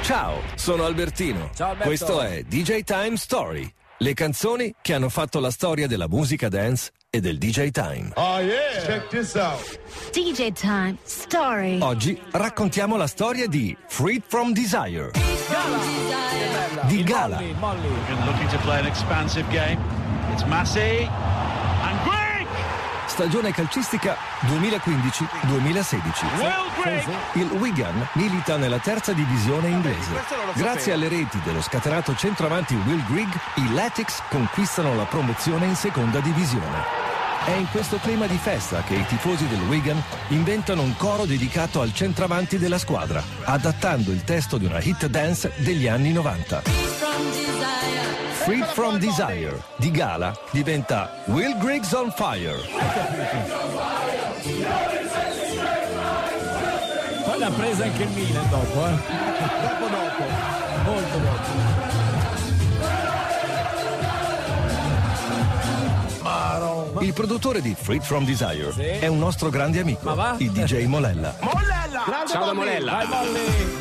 Ciao, sono Albertino. Ciao Alberto. Questo è DJ Time Story. Le canzoni che hanno fatto la storia della musica dance e del DJ Time. Oh yeah, check this out. DJ Time Story. Oggi raccontiamo la storia di Freed from Desire. Di Gala. Molly. Looking to play an expansive game. It's Massey and Grigg. Stagione calcistica 2015-2016. Will Grigg. Il Wigan milita nella terza divisione inglese. Grazie alle reti dello scatenato centravanti Will Grigg, i Latics conquistano la promozione in seconda divisione. È in questo clima di festa che i tifosi del Wigan inventano un coro dedicato al centravanti della squadra, adattando il testo di una hit dance degli anni 90. Freed from Desire di Gala diventa Will Grigg's on Fire. Poi l'ha presa anche il Milan dopo, dopo. Molto dopo. Il produttore di Freed from Desire Sì. è un nostro grande amico, Ma va? il DJ Molella. Mollella! Ciao da Molella. Vai Molly.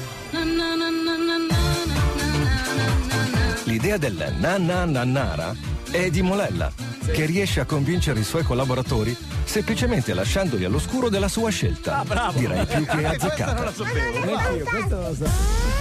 L'idea del na-na-na-nara è di Molella, che riesce a convincere i suoi collaboratori semplicemente lasciandoli all'oscuro della sua scelta. Ah, bravo. Direi più che azzeccata. Neanch'io, questo non lo so.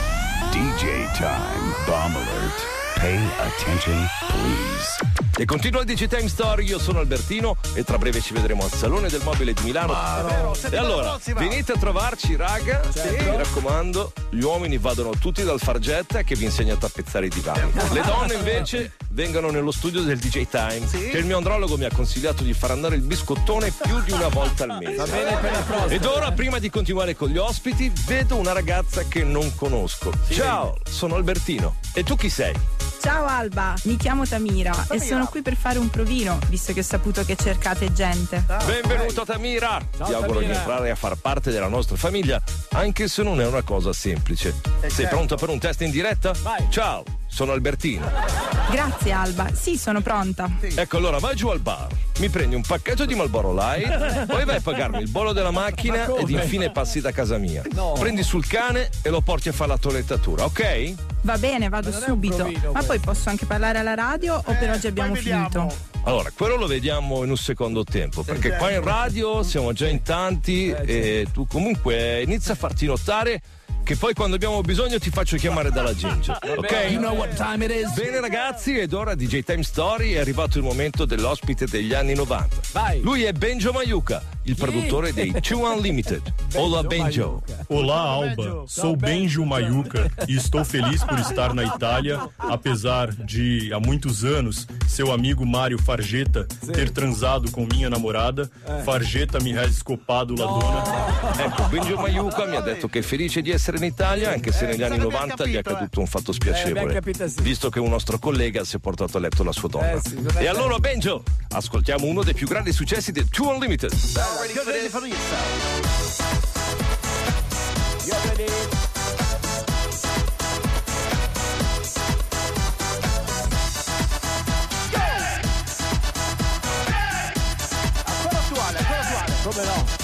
DJ Time Bomb Alert. Pay attention, please. E continua il DJ Time Story, io sono Albertino e tra breve ci vedremo al Salone del Mobile di Milano. E allora, venite a trovarci raga, mi raccomando, gli uomini vadano tutti dal Fargetta che vi insegna a tappezzare i divani. Le donne invece vengano nello studio del DJ Time, che il mio andrologo mi ha consigliato di far andare il biscottone più di una volta al mese. Va bene per la prossima. Ed ora, prima di continuare con gli ospiti, vedo una ragazza che non conosco. Ciao, sono Albertino. E tu chi sei? Ciao Alba, mi chiamo Tamira e sono qui per fare un provino, visto che ho saputo che cercate gente. Benvenuta Tamira! Ti auguro di Tamira. entrare a far parte della nostra famiglia, anche se non è una cosa semplice. Sei pronta per un test in diretta? Vai. Ciao, sono Albertino. Grazie Alba, sì, sono pronta. Ecco, allora vai giù al bar, mi prendi un pacchetto di Marlboro Light, poi vai a pagarmi il bollo della macchina ed infine passi da casa mia. No. Prendi sul cane e lo porti a fare la toilettatura, ok? Va bene, vado non è un subito. provino, Ma poi posso anche parlare alla radio o per oggi abbiamo poi vediamo. finito? Allora, quello lo vediamo in un secondo tempo, perché qua in radio siamo già in tanti e tu comunque inizia a farti notare che poi quando abbiamo bisogno ti faccio chiamare dalla Ginger, ok? You know what time it is? Bene ragazzi, ed ora DJ Time Story è arrivato il momento dell'ospite degli anni 90. Vai. Lui è Benjo Maiuca, il produttore dei Two Unlimited. Hola Benjo. Olá, Alba. Sou Benjo Maiuca e estou feliz por estar na Itália, apesar de, há muitos anos, seu amigo Mário Fargetta ter transado com minha namorada. Fargetta mi ha scopato la donna. Ecco, Benjo Maiuca mi ha detto che è felice di essere in Italia, anche se negli anni 90 gli è accaduto un fatto spiacevole, ben capito, sì. visto che un nostro collega si è portato a letto la sua donna. Sì, non è E allora Benjo, ascoltiamo uno dei più grandi successi dei Two Unlimited. Ancora attuale. Come no?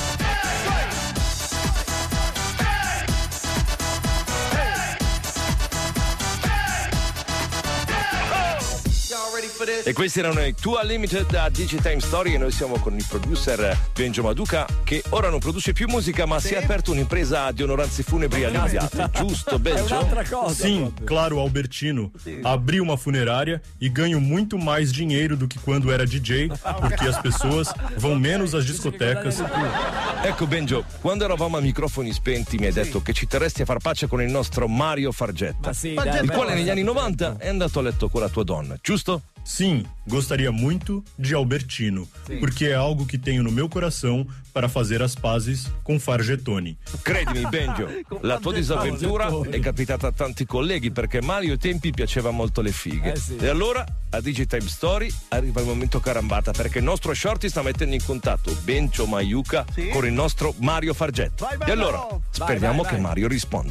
E questi erano i Two Unlimited da Digitime Story e noi siamo con il producer Benjo Maiuca che ora non produce più musica ma si è aperto un'impresa di onoranze funebri aliviate, giusto È Benjo? un'altra cosa. Sim, claro, Albertino. Abri uma funerária e ganho muito mais dinheiro do que quando era DJ, porque as pessoas vão menos às discotecas. Ecco Benjo, quando eravamo a microfoni spenti mi hai detto che ci terresti a far pace con il nostro Mario Fargetta, Ma sì, dai, il quale beh, negli anni 90 è andato a letto con la tua donna, giusto? Sim, gostaria muito de Albertino, porque é algo que tenho no meu coração para fazer as pazes com Fargettoni. Credimi Benjo, la tua disavventura è capitata a tanti colleghi perché Mario ai tempi piaceva molto le fighe. Sì. E allora a Digitime Story arriva il momento carambata perché il nostro Shorty sta mettendo in contatto Benjo Maiuca con il nostro Mario Fargetta. Vai, E allora speriamo vai. che Mario risponda.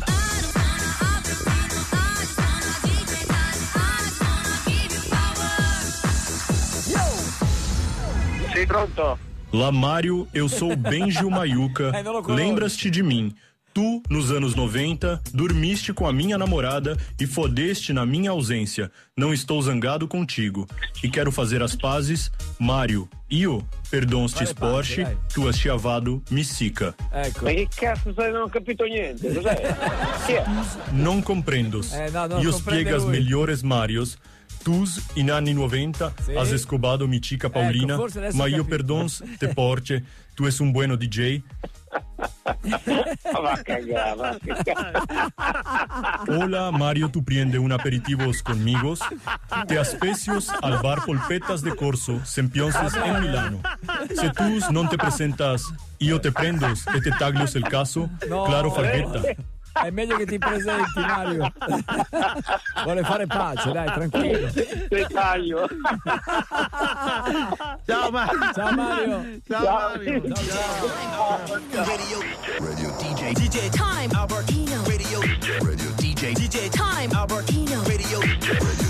Sei pronto? Lá, Mário, eu sou Benjo Maiuca. não lo conosco. Lembras-te de mim? Tu, nos anos 90, dormiste com a minha namorada e fodeste na minha ausência. Não estou zangado contigo. E quero fazer as pazes. Mario, io perdonsti sporchi, tu has schiavato missica. Ecco. Ma che cazzo sei? Non ho capito niente. Cos'è? Chi è? Non comprendos. No, Io comprende spiegas lui. melhores Marios. Tus in anni 90 has escobado mi chica Paulina, forse adesso ma ho io capito. perdons te porche, tu es un bueno DJ. Va a cagare. Hola Mario, tu prende un aperitivos conmigos. Te aspecios al bar Polpetas de Corso, Sempionces en Milano. Se tus non te presentas, io te prendos e te taglios el caso. No. Claro Farghetta. È meglio che ti presenti, Mario. Vuole fare pace, dai, tranquillo. Te taglio. Ciao Mario. Ciao Mario. Ciao Mario. Radio DJ Time. Albertino. Radio DJ Time. Albertino Radio